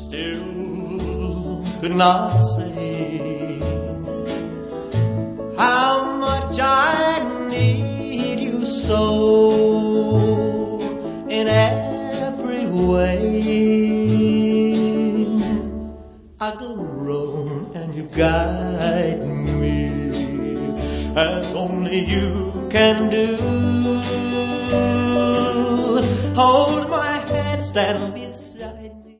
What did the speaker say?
still could not say how much I need you so in every way. I go wrong and you guide me as only you can do. Hold my hand, stand beside